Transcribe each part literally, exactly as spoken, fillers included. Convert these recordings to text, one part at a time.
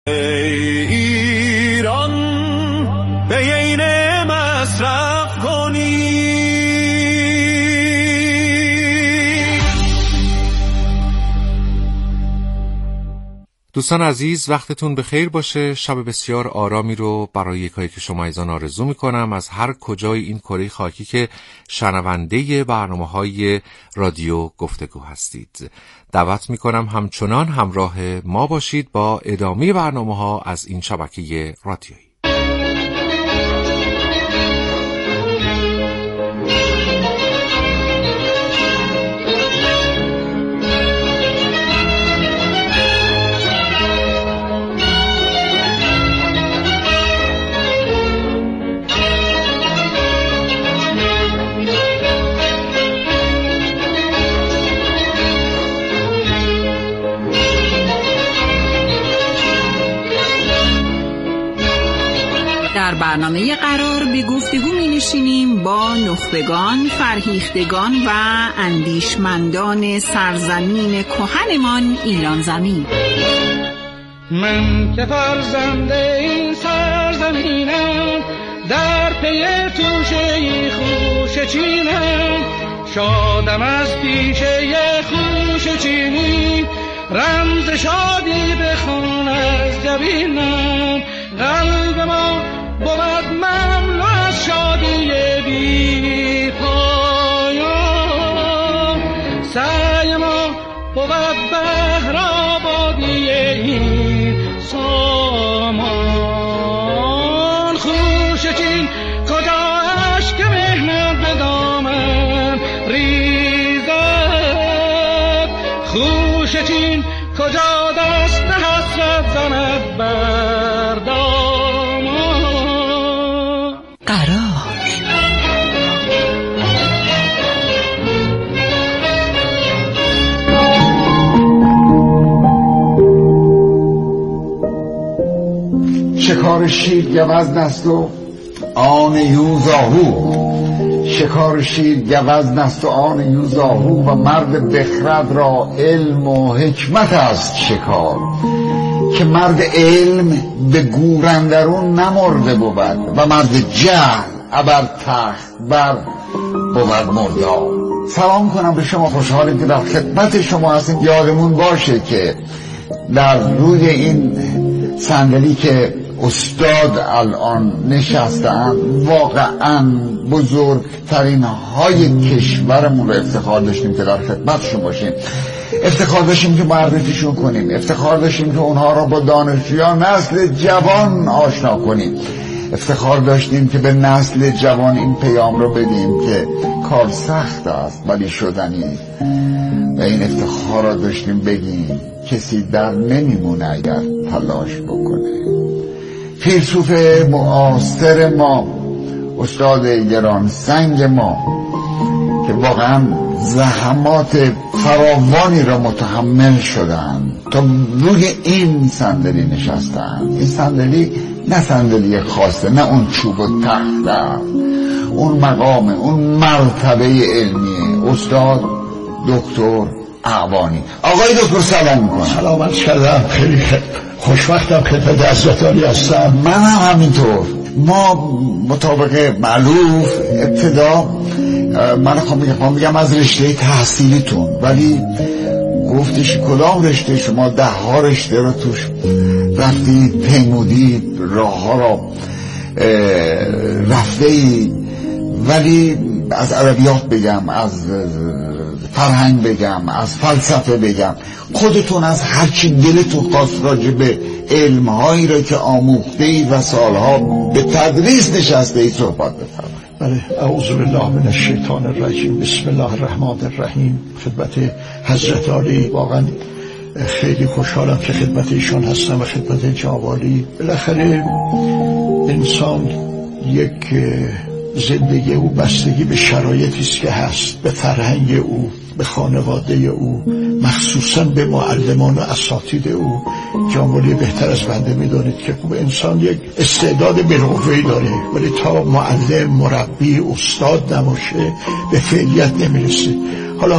ایران به عین مصرف کنی. دوستان عزیز، وقتتون بخیر باشه. شب بسیار آرامی رو برای یکایی که شما ایزان آرزو میکنم از هر کجای این کره خاکی که شنونده برنامه‌های رادیو گفتگو هستید. دعوت میکنم همچنان همراه ما باشید با ادامه برنامه‌ها از این شبکه رادیویی. در برنامه قرار به گفتگو می نشینیم با نخبگان، فرهیختگان و اندیشمندان سرزمین کهنمان ایران زمین. من که فرزند این سرزمینم، در پی توشه خوش چینم، شادم از پیشه خوش چینی، رمز شادی بخوان از جبینم. قلب ما بود مملو از شادی بی پایان، سعی ما بود بهر آبادی این سامان. خوش چین کجا اشک مهنت به دامن ریزد، خوش چین کجا دست حسرت زند بر دامان. قرار شکار شیر گوز نست و آن یوز آهو، شکار شیر گوز نست و آن یوز آهو، و مرد بخرد را علم و حکمت است شکار. که مرد علم به گورندرون نمرده بود و مرد جهل ابر تخت بر بود مردار. سلام کنم به شما، خوشحالیم که در خدمت شما هستیم. یادمون باشه که در روی این صندلی که استاد الان نشستن واقعا بزرگترین های کشورمون رو افتخار داشتیم که در خدمتشون باشیم. افتخار داشتیم که معرفیشون کنیم، افتخار داشتیم که اونها رو با دانشجویان نسل جوان آشنا کنیم، افتخار داشتیم که به نسل جوان این پیام رو بدیم که کار سخت است ولی شدنی، و این افتخار رو داشتیم بگیم کسی در نمیمونه اگر تلاش بکنه. فیلسوف معاصر ما، استاد گران سنگ ما که واقعا زحمات فراوانی را متحمل شدن تا روی این صندلی نشستن. این صندلی نه صندلی خاصه، نه اون چوب و تخت، اون مقام، اون مرتبه علمیه. استاد دکتر اعوانی. آقای دکتر سلام میکنم. سلام عرض کردم، خیلی خوشوقتم که به دستتانی هستم. من هم همینطور. ما مطابق معلوف ابتدا من خواهم بگم از رشته تحصیلیتون، ولی گفتش کدام رشته؟ شما ده ها رشته رو توش رفتید، پیمودید، راه ها را رفته اید، ولی از عربیات بگم، از فرهنگ بگم، از فلسفه بگم، خودتون از هرچی دلتون خواست راجع به علمهایی را که آموخته اید و سالها به تدریس نشسته اید صحبت بفرمایید. بله، اعوذ بالله من الشیطان الرجیم، بسم الله الرحمن الرحیم. خدمت حضرت عالی واقعا خیلی خوشحالم که خدمت ایشان هستم و خدمت جنابعالی. بالاخره انسان یک زندگی او بستگی به شرایطی است که هست، به فرهنگ او، به خانواده او، مخصوصا به معلمان و اساتید او. جنابعالی بهتر از بنده میدانید که انسان یک استعداد بالقوه‌ای داره، ولی تا معلم، مربی، استاد نباشه به فعلیت نمیرسه. حالا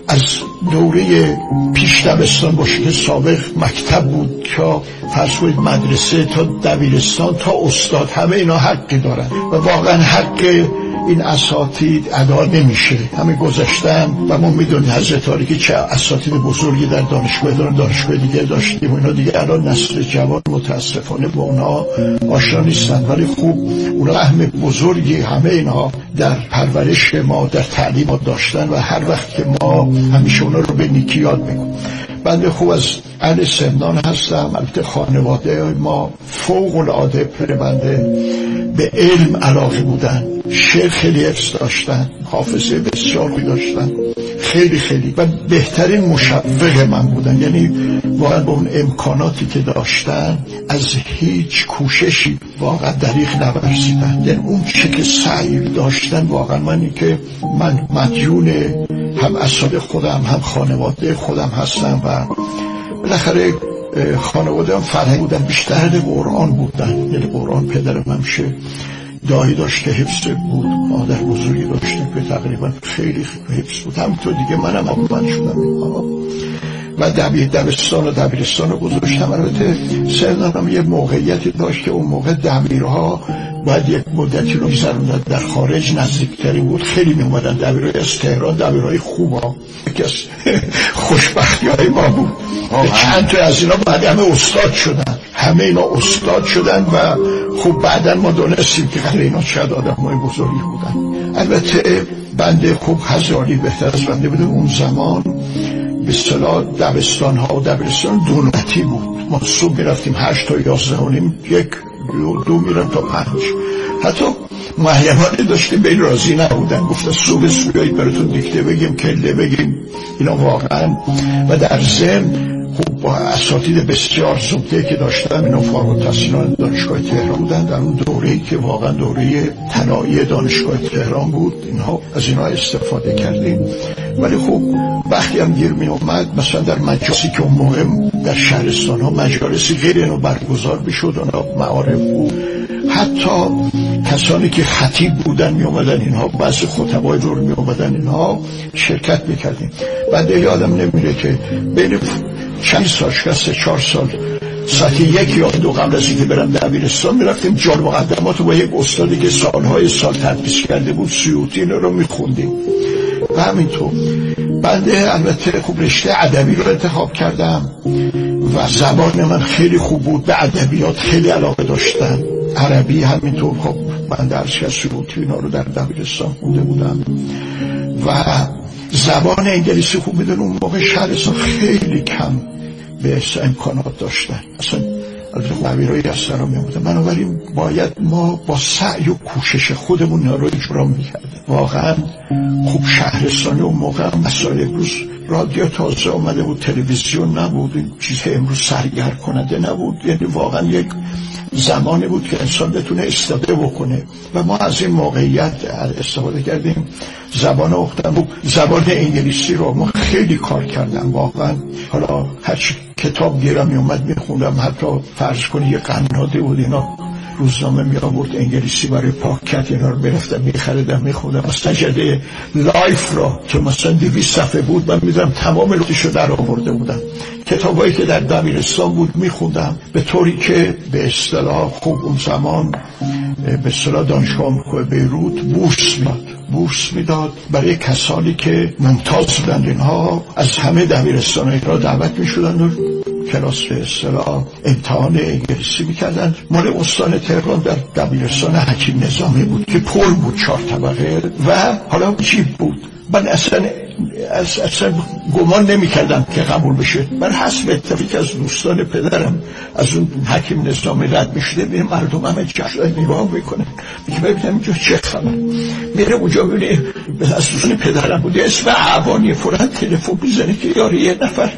از دوره پیش دبستان باشه که سابق مکتب بود که فرض کنید مدرسه تا دبیرستان تا استاد، همه اینا حقی دارن و واقعا حق این اساتید ادا نمیشه. همه گذاشتن و ما میدونیم حضرت عالی که چه اساتید بزرگی در دانشگاه دارن، دانشگاه دیگه داشتیم و اینا دیگه الان نسل جوان متاسفانه با اونا آشنا نیستن، ولی خوب اونا اهم بزرگی همه اینا در پرورش ما در تعلیم ما داشتن و هر وقت که ما همیشه اونا رو به نیکی یاد میکنیم. بنده خوب از اهل سمنان هستم. البته خانواده ما فوق العاده بنده به علم علاقه بودن، شعر خیلی حفظ داشتن، حافظه بسیار داشتن، خیلی خیلی و بهترین مشوق من بودن. یعنی واقعا با اون امکاناتی که داشتن از هیچ کوششی واقعا دریغ نورزیدن. یعنی اون چه که سعی داشتن واقعا منی که من مدیون هم اساتید خودم هم خانواده خودم هستم و بالاخره خانواده هم فرهنگ بودن، بیشتر قرآن بودن. یعنی قرآن پدرم همیشه دایی داشت که حفظ بود، مادر بزرگی داشته که تقریبا خیلی حفظ بود. همینطور دیگه منم آموزان شدم و دبیر دبستان و دبیرستان رو گذاشتم. البته سرنان هم یه موقعیتی داشت که اون موقع دبیرها باید یک مدتی رو می‌گذروندن در خارج، نزدیکتری بود، خیلی می‌اومدن دبیرهای از تهران، دبیرهای خوبا. یکی از خوشبختی‌های ما بود. چند تا از اینا بعد همه استاد شدن، همه اینا استاد شدن و خب بعداً ما دونستیم که خیلی اینا شاید آدم‌های بزرگی بودن. البته بنده خوب هزاری بهتر از بنده بوده. اون زمان به اصطلاح دبستان ها و دبیرستان دولتی بود. ما صبح میرفتیم هشت تا یازده و نیم، یک دو, دو میرم تا پنج. حتی معلمانه داشتیم به این راضی نبودن، گفتن صبح سویایی براتون دیکته بگیم، کله بگیم، اینا واقعا. و در ضمن خوب با اساتید بسیار زبده که داشتم، اینا فارغ التحصیلان دانشگاه تهران بودن در اون دوره‌ای که واقعا دوره طلایی دانشگاه تهران بود. اینها از اینا استفاده کردیم. ولی خب وقتی هم گیر می اومد مثلا در مجالسی که اون موقع در شهرستان ها مجالسی غیر اینو برگزار بشد، اونا معارف بود، حتی کسانی که خطیب بودن می اومدن، اینها بعضی خطبای دور می اومدن، اینها شرکت می کردیم. بعد یادم نمیره که بین چند سال سه چهار سال ساعت یک یا دو قبل از اینکه برم دبیرستان میرفتیم جان مقدمات رو با یک استادی که سالهای سال تدریس کرده بود سیوطی رو میخوندیم. و همینطور بنده البته خوب رشته ادبی رو انتخاب کردم و زبان من خیلی خوب بود، به ادبیات خیلی علاقه داشتم، عربی همینطور. خب من درس از سیوطی اینا رو در دبیرستان خونده بودم و زبان انگلیسی خوب میدونم. اون موقع شهرستان خیلی کم به امکانات داشتن، اصلا نویرایی از سر می آمدن. بنابراین باید ما با سعی و کوشش خودمون رو اجرا میکردیم. واقعا خوب شهرستانی اون موقع مسائل امروز رادیو تازه آمده بود، تلویزیون نبود، این چیز امروز سرگرم کننده نبود. یعنی واقعا یک زمانی بود که انسان بتونه استفاده بکنه و ما از این موقعیت استفاده کردیم. زبان اختم بود، زبان انگلیسی رو ما خیلی کار کردم واقعا. حالا هر کتاب گیرم می اومد می خوندم، حتی فرض کنی یه قناده بود اینا روزنامه می آورد انگلیسی برای پاکت، اینا رو برفتم می خریدم می خوندم. از سجده لایف را که مثلا دویست صفحه بود من می دیدم تمام لغتشو در آورده بودم. کتابایی که در دبیرستان بود می خوندم، به طوری که به اصطلاح خوب اون زمان به اصطلاح دانشگاه آمریکای بیروت بورس میداد بورس میداد برای کسانی که ممتاز بودند. اینها از همه دبیرستان‌ها را دعوت می شدند و کلاس به اصطلاح امتحان انگلیسی میکردن. مال استان تهران در دبیرستان حکیم نظامی بود که پل بود چهار طبقه و حالا جیب بود. من اصلا اصلا گمان نمی کردم که قبول بشه. من حسب اتفاقی از دوستان پدرم از اون حکیم نظامی رد می شده، میره مردم همه جشن نگاه میکنه، میگه ببینم اینجا چه خبر. میره اونجا ببینه از دوستان پدرم بود اسم اعوانی فورا تلفن میزنه که یاری یه نفر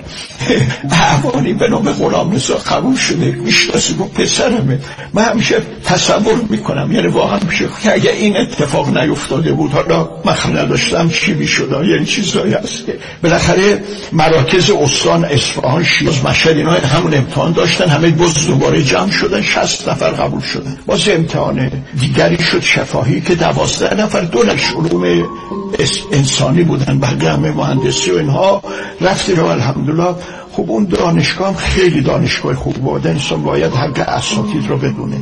اعوانی به نام غلام رضا قبول شده، میشناسی با پسرمه. من همیشه تصور میکنم یعنی واقعا میشه که اگه این اتفاق نیفتاده بود حالا من نداشتم چی میشد. یعنی چیز چیزایی هست که بالاخره مراکز استان اصفهان، شیراز، مشهد اینا همون امتحان داشتن، همه باز دوباره جمع شدن، شصت نفر قبول شدن. باز امتحان دیگری شد شفاهی که دوازده نفر، دونش علوم انسانی بودن، بقیه همه مهندسی و اینها. رفتیم و الحمدلله خب اون دانشگاه هم خیلی دانشگاه خوب بود. انسان باید حق اساتید رو بدونه.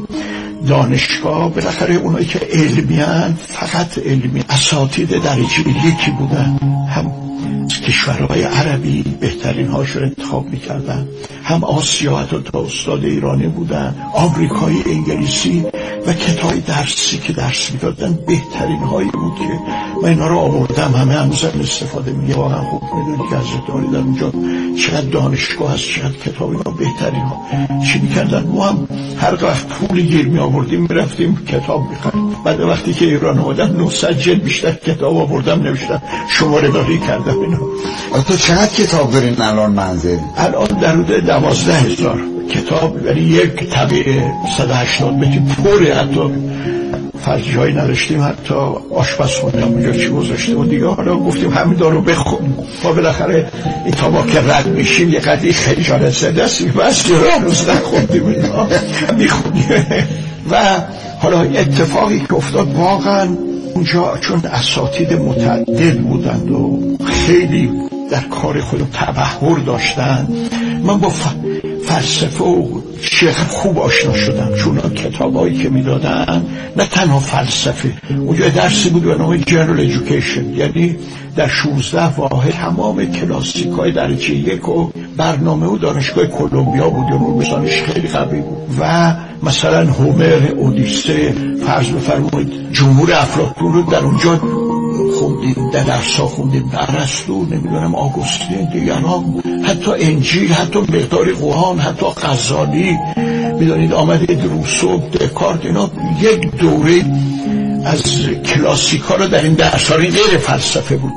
دانشگاه بالاخره اونایی که علمیان، فقط علمی، اساتید درجه یکی بودن، هم کشورهای عربی بهترین هاش رو انتخاب میکردن، هم آسیا حتی تا استاد ایرانی بودن، آمریکایی، انگلیسی و کتاب درسی که درس میدادن بهترین هایی بود که من اینا رو آوردم، همه هنوزم استفاده میگه. واقعا خوب میدونی که حضرت علی در اونجا چقدر دانشگاه هست، چقدر کتاب، اینا بهترین ها. چی میکردن؟ ما هم هر وقت پولی گیر می آوردیم میرفتیم کتاب میخریم. بعد وقتی که ایران اومدم نهصد جلد بیشتر کتاب آوردم نوشتم، شماره داری کردم اینا. تو چقدر کتاب دارین الان منزل؟ الان در حدود دوازده هزار کتاب، یعنی یک طبعه صد و هشتاد متری پره. حتی فرجی هایی نداشتیم، حتی آشپزخونه اونجا چی گذاشته و دیگه. حالا گفتیم همین دارو بخون. ما بالاخره این تا ما که رد میشیم یه قدری خجالت زده است، بس یه روز نخوندیم اینا میخونیم. و حالا اتفاقی که افتاد واقعا اونجا چون اساتید متعدد بودند و خیلی در کار خود تبحر داشتن، من با فلسفه و شیخ خوب آشنا شدم، چون کتابایی که میدادن نه تنها فلسفه، اونجا درسی بود به نام جنرال ایژوکیشن، یعنی در شانزده واحد تمام کلاسیکای درجه یک و برنامه و دانشگاه کلمبیا بود، اون بسانش خیلی قوی بود. و مثلا هومر، اودیسه، فرض بفرمایید جمهور افلاطون رو در اونجا خوندیم، در درسا خوندیم، ارسطو، نمیدونم آگوستین، دیگران، حتی انجیل، حتی مقداری قرآن، حتی غزالی، میدونید آمدید روسو، دکارت، اینا یک دوره از کلاسیکا رو در این درس‌ها غیر فلسفه بود.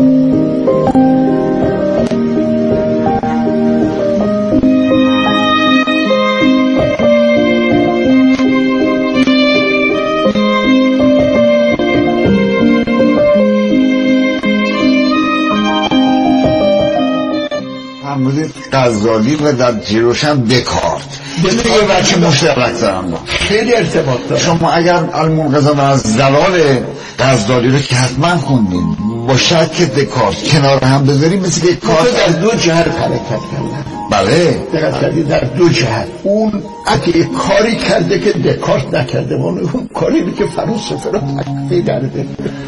غزالی و در جیروش هم دکارت دیگه بچه مشترک دارم با خیلی ارتباط دارم. شما اگر المنقذ از زلال غزالی رو که حتما خوندین، با شک دکارت کنار هم بذاریم مثل که کارت در دو جهت حرکت کردن. بله دقیق کردی، در دو جهت. اون اگه کاری کرده که دکارت نکرده، اون کاری که فلسفه رو تکفیر کرده.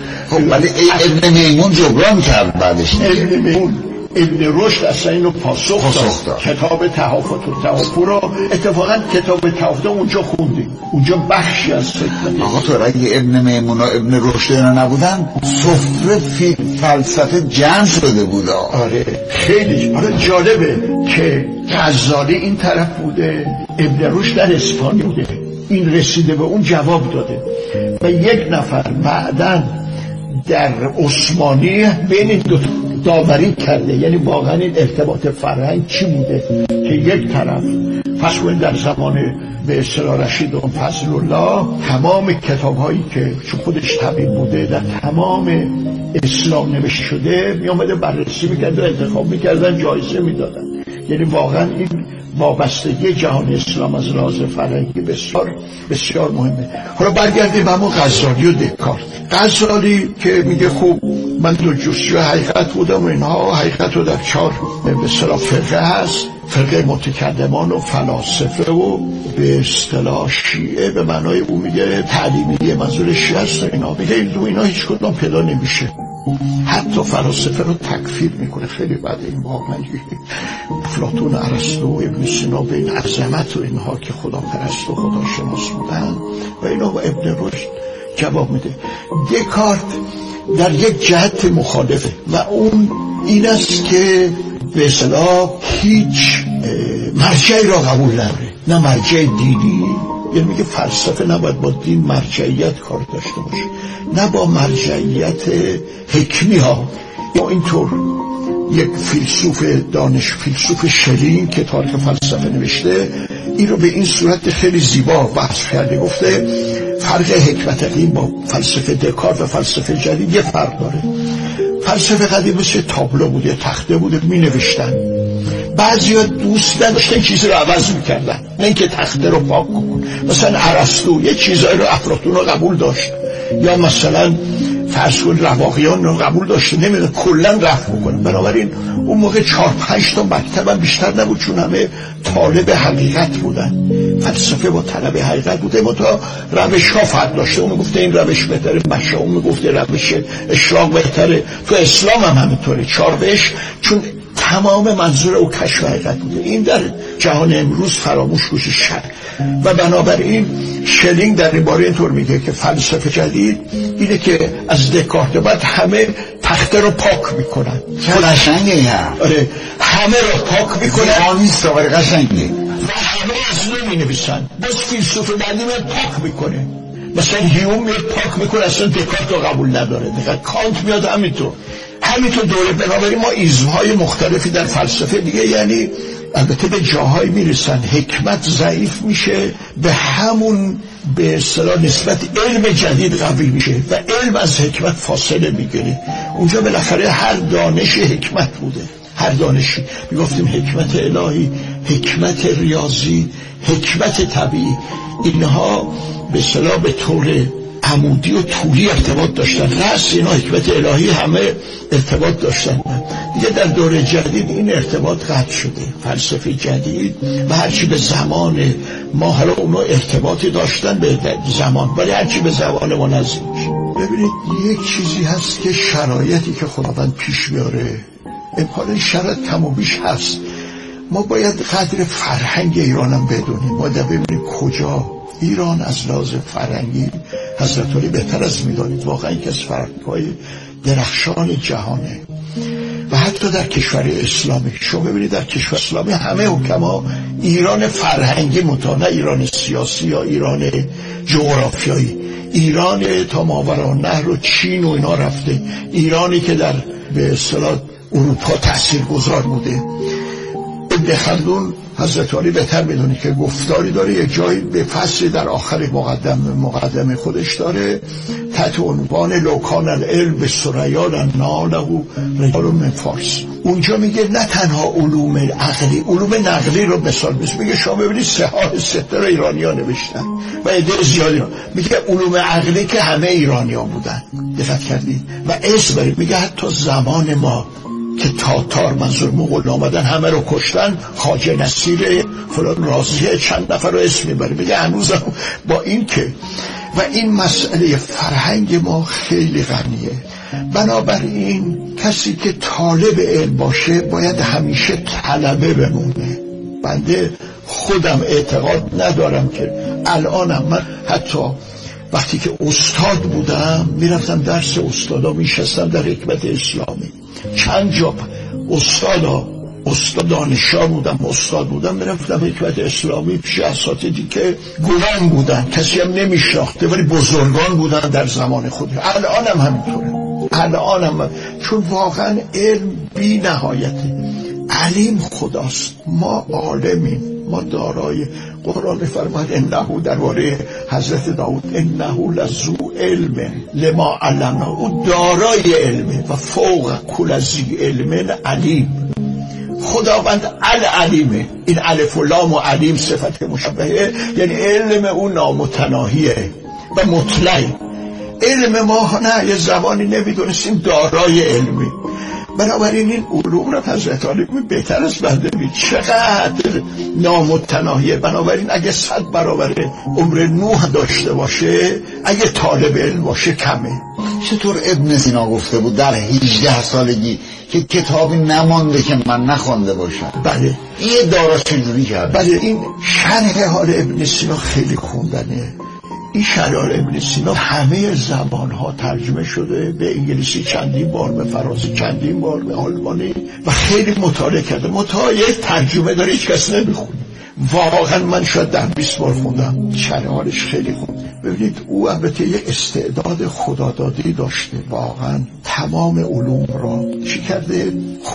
خب ولی ابن میمون جبران کرد بعدش. ابن میمون ابن رشد اصلا اینو پاسخ, پاسخ داد. کتاب تحافت و تحافت رو اتفاقا کتاب تحافت اونجا خوندیم، اونجا بخشی از فکر. آقا تو اگه ابن میمون و ابن رشد اینا نبودن سفره فی فلسفه جمع شده بود. آره خیلی آره جالبه که غزالی این طرف بوده، ابن رشد در اسپانیا بوده، این رسیده به اون جواب داده و یک نفر بعداً در عثمانی بین دو داوری کرده. یعنی واقعا این ارتباط فرهنگ چی بوده که یک طرف پس کنید در زمان به اصطلاح رشید و فضل الله تمام کتاب هایی که چون خودش طبیب بوده در تمام اسلام نوشته شده می آمده بررسی میکرد و انتخاب میکردن، جایزه میدادن. یعنی واقعا این وابستگی جهان اسلام از لحاظ فرهنگی بسیار بسیار مهمه. حالا برگردیم به همون غزالی و دکارت. غزالی که میگه خوب من دو جزئی حقیقت بودم و اینها حقیقت رو در چهار به اصطلاح فرقه هست، فرقه متکلمان و فلاسفه و به اصطلاح شیعه به معنای او میگه تعلیمیه، منظور شیعه است. اینا میگه این دو اینا هیچ کدام پیدا نمیشه، حتی فلاسفه رو تکفیر میکنه. خیلی بعد این واقعا افلاطون، ارسطو و ابن سینا به این عظمت و اینها که خدا پرست و خدا شناس بودن و اینا با ابن رشد جواب میده. دکارت در یک جهت مخالفه و اون این است که به اصطلاح هیچ مرجعی را قبول نداره، نه مرجع دینی، یعنی میگه فلسفه نباید با دین مرجعیت کار داشته باشه، نه با مرجعیت حکمی ها. یا اینطور یک فیلسوف دانش فیلسوف شلین که تاریخ فلسفه نوشته این رو به این صورت خیلی زیبا وصف کرده، گفته فرق حکمت قدیم با فلسفه دکارت و فلسفه جدید یه فرق داره. فلسفه قدیم مثل تابلو بوده، تخته بوده، می نوشتن. بعضی ها دوست نداشتن چیزی رو عوض میکردن، نه اینکه تخته رو پاک کن. مثلا ارسطو یه چیزایی رو افلاطون رو قبول داشت، یا مثلا فرض کن رواقیان رو قبول داشته، نمیدونه کلا رفع بکنه. بنابراین اون موقع چهار پنج تا مکتب هم بیشتر نبود، چون همه طالب حقیقت بودن. فلسفه با طلب حقیقت بوده، اما تا روش ها فرق داشته. اون گفته این روش بهتره، مشا اون گفته روش اشراق بهتره. تو اسلام هم همینطوره، چاربش، چون تمام منظور او کشف حقیقت بوده. این در جهان امروز فراموش میشه شد. و بنابراین شلینگ در این باره اینطور میگه که فلسفه جدید اینه که از دکارت بعد همه تخته رو پاک میکنن. قشنگه این حرف. آره، همه رو پاک میکنن. آمیست آقای قشنگه. و همه از نو مینویسن. باز فیلسوف بعدی میاد پاک میکنه. مثلا هیوم میاد پاک میکنه، اصلا دکارت رو قبول نداره. دقیقا کانت میاد همینطور همینطور دوره. بنابراین ما ایزمهای مختلفی در فلسفه دیگه، یعنی البته به جاهایی میرسن حکمت ضعیف میشه، به همون به اصطلاح نسبت علم جدید قوی میشه و علم از حکمت فاصله میگیره. اونجا بالاخره هر دانش حکمت بوده، هر دانشی. میگفتیم حکمت الهی، حکمت ریاضی، حکمت طبیعی، اینها به اصطلاح به طور عمودی و طولی ارتباط داشتن. رأس اینا حکمت الهی همه ارتباط داشتن. دیگه در دوره جدید این ارتباط قطع شده. فلسفه جدید و هرچی به زمان ما، حالا اونا ارتباطی داشتن به زمان، ولی هرچی به زمان ما نزدیک میشه. ببینید یک چیزی هست که شرایطی که خداوند پیش میاره، امکان شرایط کم و بیش هست. ما باید قدر فرهنگ ایرانم بدونیم، باید ببینیم کجا ایران از لحاظ فرهنگی حضرت علی بهتر از میدانید، واقعا یکی از فرهنگ‌های درخشان جهانه. و حتی در کشور اسلامی شما ببینید، در کشور اسلامی همه حکما ایران فرهنگی متانه، ایران سیاسی یا ایران جغرافیایی، ایران تا ماوراءالنهر و چین و اینا رفته، ایرانی که در به اصطلاح اروپا تاثیرگذار بوده. ابن خلدون حضرت علی بهتر میدونی که گفتاری داره، یک جایی به فصلی در آخر مقدم مقدمه خودش داره تحت عنوان لو کان العلم بالثریا لناله رجال من فارس. اونجا میگه نه تنها علوم عقلی، علوم نقلی رو مثال میزنه. میگه شما ببینید صحاح سته رو ایرانی‌ها نوشتن و عده زیادی. میگه علوم عقلی که همه ایرانی‌ها بودن، دقت کردید؟ و اسم برید، میگه حتی زمان ما که تاتار منظور مغول آمدن همه رو کشتن، خواجه نصیر فلان رازیه چند نفر رو اسم میبره. میگه هنوز با این که و این مسئله فرهنگ ما خیلی غنیه. بنابراین کسی که طالب علم باشه باید همیشه طلبه بمونه. بنده خودم اعتقاد ندارم که الانم، من حتی وقتی که استاد بودم میرفتم درس استادا میشستم در حکمت اسلامی، چند جا استادا استاد دانشجو بودم، استاد بودم، میرفتم حکمت اسلامی پیش اساتیدی که گران بودن، کسی هم نمیشناخته ولی بزرگان بودن در زمان خود. الانم همینطوره، الانم، چون واقعا علم بی نهایته. علیم خداست، ما عالمیم، ما دارای. قرآن فرمود انه درباره حضرت داود انه لذو علم لما علمنا، او دارای علمه و فوق کل ذی علم علیم. خداوند العلیمه. این الف و لام و علیم صفت مشبهه، یعنی علم او نامتناهیه و مطلع. علم ما نه، یه زبانی نمیدونستیم دارای علمی. بنابراین این علوم را حضرت علی بهتر از بنده می چقدر نامتناهیه. بنابراین اگه صد برابر عمر نوح داشته باشه، اگه طالب علم باشه کمه. چطور ابن سینا گفته بود در هجده سالگی که کتابی نمانده که من نخوانده باشم؟ بله. یه دارا چجوری کرد؟ بله، این شرح حال ابن سینا خیلی خوندنه. این شرح ابن سینا همه زبانها ترجمه شده، به انگلیسی چندین بار، به فرانسه چندین بار، به آلمانی، و خیلی مطالعه کرده. مطالعه ترجمه داره، هیچ کس نمیخونه. واقعا من شاید ده بیست بار خوندم، شرح حالش خیلی خوب. ببینید او البته یه استعداد خدادادی داشته، واقعا تمام علوم را چی کرده خوب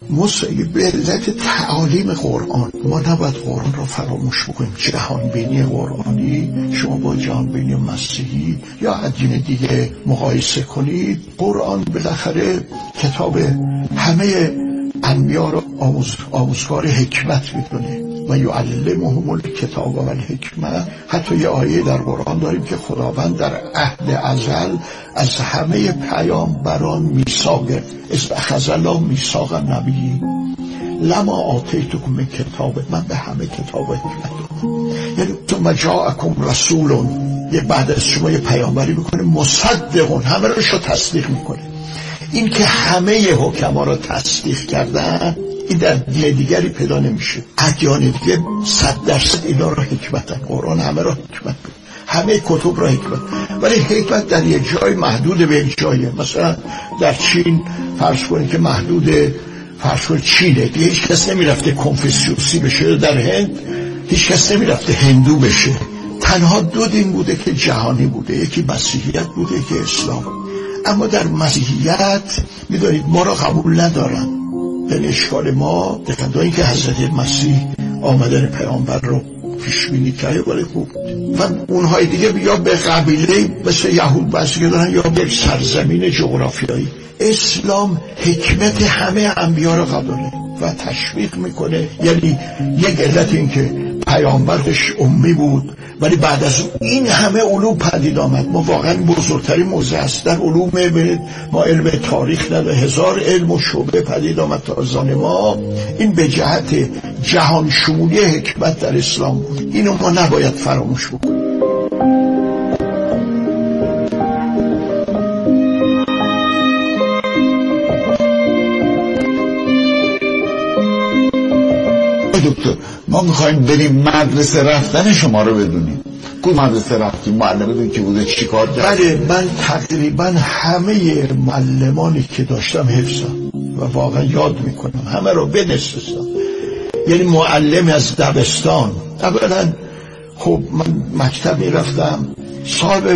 به علت تعالیم قرآن ما نباید قرآن را فراموش بکنیم. جهانبینی قرآنی شما با جهانبینی مسیحی یا دین دیگه مقایسه کنید، قرآن بالاخره کتاب همه انبیا را آموز، آموزگار حکمت میدونه و یعلمهم الکتاب و الحکمت. حتی یه آیه در قرآن داریم که خداوند در عهد ازل از همه پیامبران میثاق گرفت. اذ اخذ الله میثاق النبیین لما آتیتکم من کتاب، من به همه کتاب و حکمت دادم. یعنی ثم جاءکم رسول، یه بعد از شما یه پیامبری میکنه مصدقون، همه رو تصدیق میکنه. این که همه حکما رو تصدیق کردن این در دین دیگری پیدا نمیشه. ادیان دیگه صد درصد اینا رو حکمتن، قرآن همه رو حکمت بود، همه کتب رو حکمت، ولی حکمت در یک جای محدود به یک جایه. مثلا در چین فرض کنید که محدود فرض کنید چینه، دیگه هیچ کس نمیرفته کنفوسیوسی بشه. در هند هیچ کس نمیرفته هندو بشه. تنها دو دین بوده که جهانی بوده، یکی مسیحیت بوده، یکی اسلام. اما در مسیحیت میدونید ما را قبول ندارن. یعنی اشکال ما دقیقا این که حضرت مسیح آمدن پیامبر رو پیش بینی کرده ولی خوب و اونهای دیگه یا به قبیله مثل یهود بسیاری دارن یا به سرزمین جغرافیایی. اسلام حکمت همه انبیا رو قبوله و تشویق میکنه. یعنی یک علت این که پیامبرش امی بود ولی بعد از این همه علوم پدید آمد. ما واقعا بزرگترین موضوع است در علوم. ما علم تاریخ نداره، هزار علم و شعبه پدید آمد تا زمان ما. این به جهت جهان شمولی حکمت در اسلام بود. اینو ما نباید فراموش بکنیم. دکتر ما میخوایم بریم مدرسه رفتن شما رو بدونیم. کدوم مدرسه رفتیم؟ معلمتون که بوده چی کار کرد؟ بله من تقریبا همه معلمانی که داشتم حفظم و واقعا یاد میکنم، همه رو بدستم. یعنی معلم از دبستان، اولا خب من مکتب میرفتم، صاحب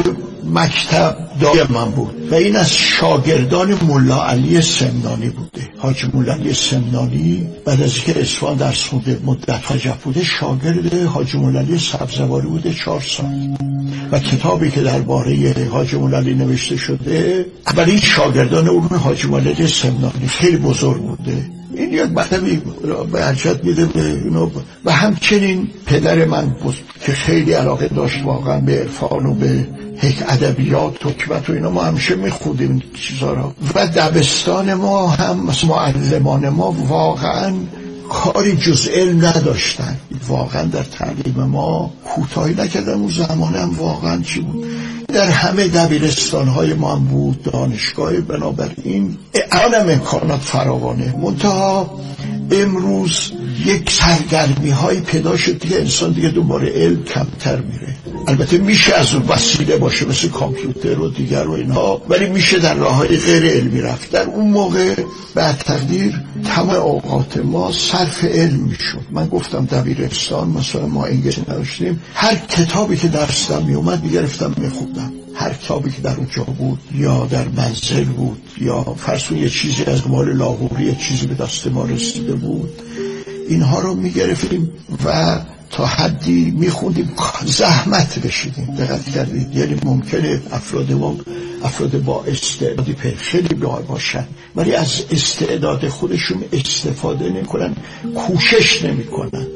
مکتب دای من بود و این از شاگردان ملا علی سمنانی بوده. حاج مولا علی سمنانی بعد از اینکه اصفهان درس خونده مدت حجب بوده، شاگرد حاج مولا علی سبزواری بوده چهار سال و کتابی که درباره حاج مولا علی نوشته شده اولین شاگردان اون حاج مولا علی سمنانی خیلی بزرگ بوده. این یک مطلبی به ارجحیت میده به اینو. و همچنین پدر من بود که خیلی علاقه داشت واقعا به عرفان و به هیک ادبیات و حکمت و اینا. ما همیشه میخوندیم این چیزا را و دبستان ما هم معلمان ما واقعا کاری جز علم نداشتن. واقعا در تعلیم ما کوتاهی نکردن. اون زمان هم واقعا چی بود در همه دبیرستان‌های ما هم بود، دانشگاه. بنابراین الان هم امکانات فراوانه، منتها امروز یک سرگرمی های پیدا شد دیگه انسان دیگه دوباره علم کمتر میره. البته میشه از اون وسیله باشه مثل کامپیوتر و دیگر و اینها، ولی میشه در راههای غیر علمی رفت. در اون موقع بعد تقدیر تمام اوقات ما صرف علم میشد. من گفتم دبیرستان مثلا ما انگلیسی نداشتیم، هر کتابی که درستم میومد میگرفتم میخوندم. هر کتابی که در اونجا بود یا در منزل بود یا فرسون یه چیزی از مال لاهوری یه چیزی به دست ما رسیده بود، اینها رو میگرفتیم و تا حدی میخوندیم، زحمت بشیدیم. دقت کردید؟ یعنی ممکنه افراد ما افراد با استعدادی خیلی باشن ولی از استعداد خودشون استفاده نمیکنن، کوشش نمیکنن.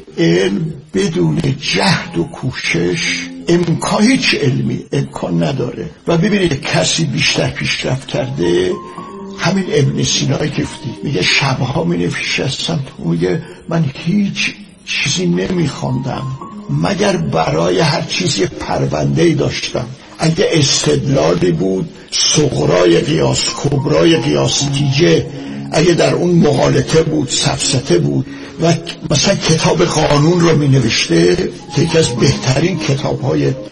علم بدون جهد و کوشش امکان هیچ علمی امکان نداره. و ببینید کسی بیشتر پیشرفت کرده، همین ابن سینایی که میگه شبها می نشستم، میگه من هیچ چیزی نمیخوندم مگر برای هر چیزی پرونده‌ای داشتم. اگه استدلالی بود صغرای قیاس، کبرای قیاس تیجه، اگه در اون مغالطه بود، سفسطه بود و مثلا کتاب قانون رو می نوشته که یکی از بهترین کتاب های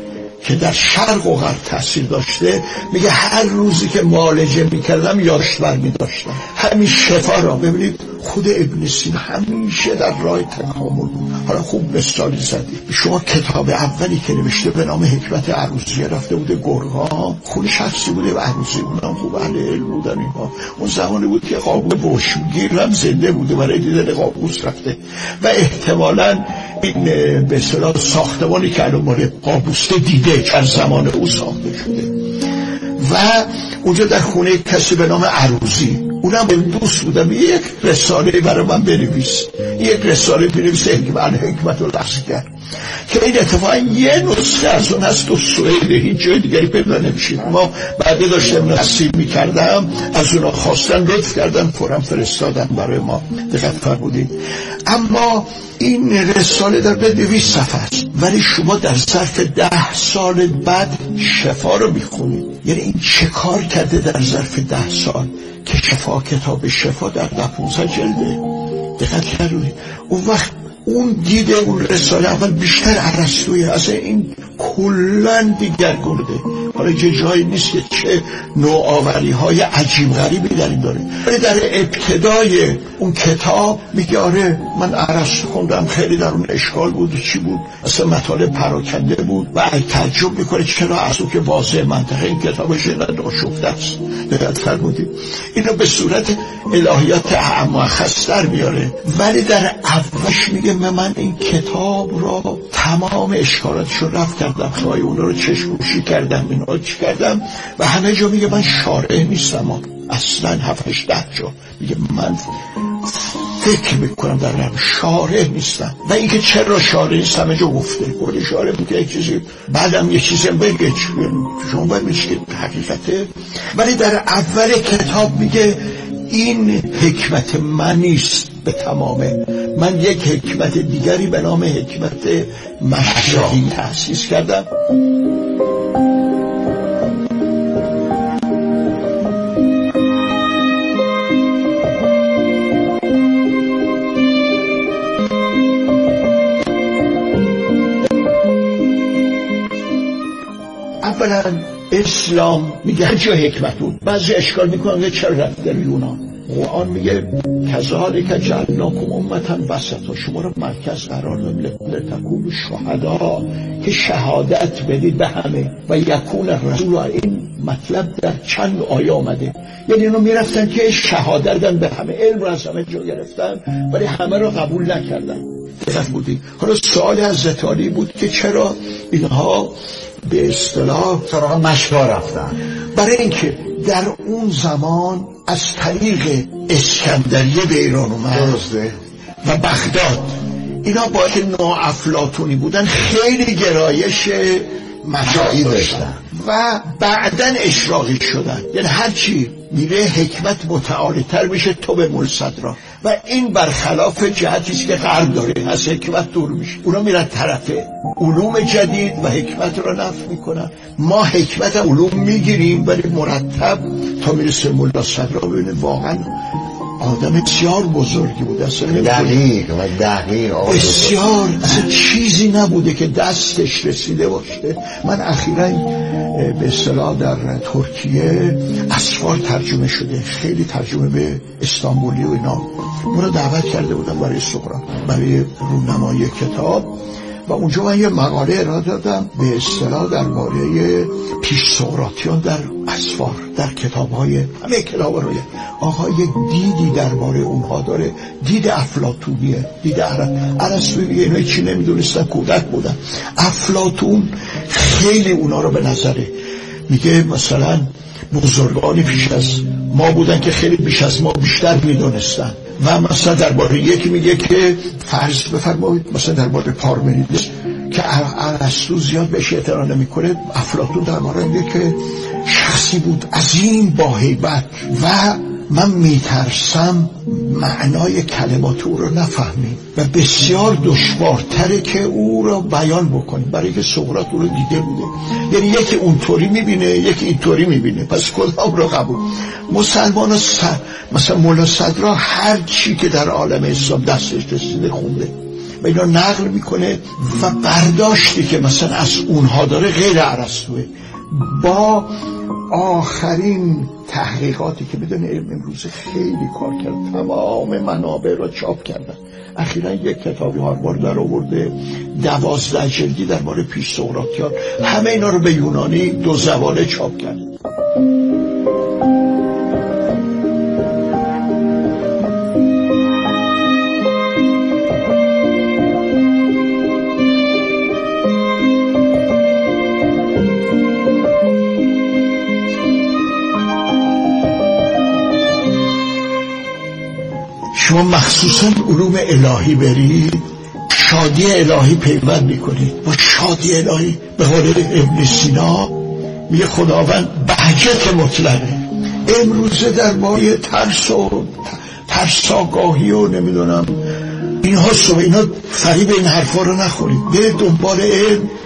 که در شرق و غرب تاثیر داشته، میگه هر روزی که معالجه میکردم یادش برمی‌داشتم همین شفا را. ببینید خود ابن سینا همیشه در راه تکامل بود. حالا خوب مثالی زدی. شما کتاب اولی که نوشته به نام حکمت عروضیه رفته بوده گرگان، خود شخصی بوده و عروضی اونم خوب اهل علم بودن اینها. اون زمانی بود که قابوس بوشگیر هم زنده بوده برای دیدن قابوس رفته و احتمالاً این به اصطلاح ساختمانی که الان مال قابوس دیده چند زمان او ساخته شده و اونجا در خونه کسی به نام عروضی، اونم دوست بودم یک رساله برای من بنویس، یک رساله بنویس حکمت الاسکر که این اتفاقا یه نسخه از اون هست تو سوئد، هیچ جای دیگری پیدا نمیشه. ما بعد داشتم نصیب میکردم از اونا خواستن، لطف کردن، فوراً فرستادن برای ما. دقت فرمودید. اما این رساله در به دویست صفحه است ولی شما در ظرف ده سال بعد شفا رو میخونید. یعنی این چه کار کرده در ظرف ده سال که شفا، کتاب شفا در ده پونزده جلده. دقت کردید. اون وقت اون دیده اون رساله اول بیشتر ارسطویی از این کلن دیگرگونده. حالا یه جایی نیست که چه نوآوری های عجیب غریبی در این داره، ولی در ابتدای اون کتاب میگه آره من ارسطو خوندم، خیلی در اون اشکال بود و چی بود، اصلا مطالب پراکنده بود و تعجب میکنه چرا از اون که واضح منطقه این کتابش ناشفته است. دقت فرمودید. اینو به صورت الهیات اعم خستر میاره، ولی در اولش میگه من این کتاب را تمام اشکالاتشو رفت کردم، خواهی اون رو چشموشی کردم، اینا چی کردم و همه جا میگه من شارع نیستم. اصلا هفتش ده جا میگه من فکر میکنم در هم شارع نیستم. و اینکه چرا شارع نیستم همه جا گفته، گفته شارع بود که یک چیزی بعدم یک چیزی بگه شما باید میشه که حقیقته. ولی در اول کتاب میگه این حکمت من نیست به تمامه، من یک حکمت دیگری به نام حکمت مشاهی تأسیس کردم. اولا اسلام میگه هر جا حکمت بود، بعضی اشکال میکنن چرا رفت در یونان. قرآن میگه کذالک جعلناکم امة وسطا، شما رو مرکز قرار دادیم لتکونوا شهدا، که شهادت بدید به همه و یکون الرسول. این مطلب در چند آیه آمده، یعنی اینو میرفتن که شهادت بدن به همه، علم رو از همه جا گرفتن ولی همه رو قبول نکردن. دقت بودید. حالا سوال حضرت علی بود که چرا اینها به اصطلاح سراغ مشوا رفتن؟ برای اینکه در اون زمان از طریق اسکندریه به ایران اومد و بغداد، اینا با که نوافلاطونی بودن خیلی گرایش مشاعی داشتن و بعدن اشراقی شدن. یعنی هرچی میره حکمت متعالی تر میشه تو به ملصدرا و این برخلاف جهتیست که غرب داره، از حکمت دور میشه. اونا میرن طرف علوم جدید و حکمت رو نفی میکنن. ما حکمت علوم میگیریم ولی مرتب تا میرسه ملصدرا. ببینید واقعا آدم بسیار بزرگی بود، اصلا دقیق و دقیق بسیار، اصلا چیزی نبوده که دستش رسیده باشه. من اخیراً به اصطلاح در ترکیه اسفار ترجمه شده، خیلی ترجمه به استانبولی و اینا، ما رو دعوت کرده بودم برای سقراط، برای رونمایی کتاب و اونجا من یه مقاله ارائه دادم به اصطلاح درباره پیش سقراطیان در اسفار، در کتاب‌های همه کتاب‌ها رو. آقا یک دیدی درباره اونها داره، دید افلاطونیه، دید ارسطو. میگه اینا چی نمیدونستن، کودک بودن. افلاطون خیلی اونا رو به نظره میگه مثلا بزرگانی پیش از ما بودن که خیلی بیش از ما بیشتر میدونستن و مثلا درباره یکی میگه که فرض بفرمایید مثلا درباره پارمنیدس که ارسطو زیاد بهش اعتنا نمیکنه، افلاطون درباره میگه که شخصی بود عظیم با هیبت و من میترسم معنای کلمات او رو نفهمیم و بسیار دشوارتره که او رو بیان بکنیم، برای که سقراط او رو دیده بوده. یعنی یکی اونطوری میبینه یکی اینطوری میبینه، پس کدام رو قبول؟ مسلمان ها مثلا مولا صدرا هر چی که در عالم اسلام دستش رسیده خونده و اینا نقل میکنه و برداشتی که مثلا از اونها داره غیر ارسطوئه. با آخرین تحقیقاتی که بدون علم امروز خیلی کار کرد، تمام منابع را چاپ کردن. اخیراً یک کتابی هاروارد در آورده دوازده جلدی درباره پیش سقراطیان، همه اینا رو به یونانی دو زبانه چاپ کرد. شما مخصوصا علوم الهی برید، شادی الهی پیوند میکنید با شادی الهی. به قول ابن سینا میگه خداوند بهجت مطلقه. امروزه در مایه ترس و ترساگاهی و نمیدونم اینها صبح، اینا فریب این حرفا رو نخورید، به دنبال علم.